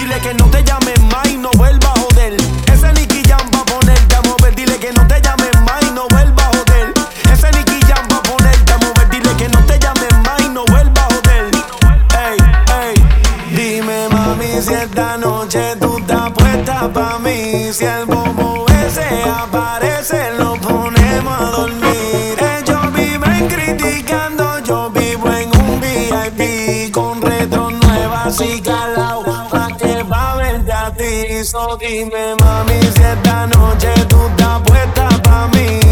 Dile que no te llames más y no vuelva a joder. Ese Nicky Jam va a ponerte a mover. Dile que no te llames más y no vuelva a joder. Ese Nicky Jam va a ponerte a mover. Dile que no te llames más y no vuelva a joder. Ey, ey. Dime mami si esta noche tú estás puesta pa' mí. Si el bobo ese aparece lo ponemos a dormir. Ellos viven criticando, yo vivo en un VIP con retro nuevas y calao pa' que va a verte a ti. So dime mami si esta noche tú estás puesta pa' mí.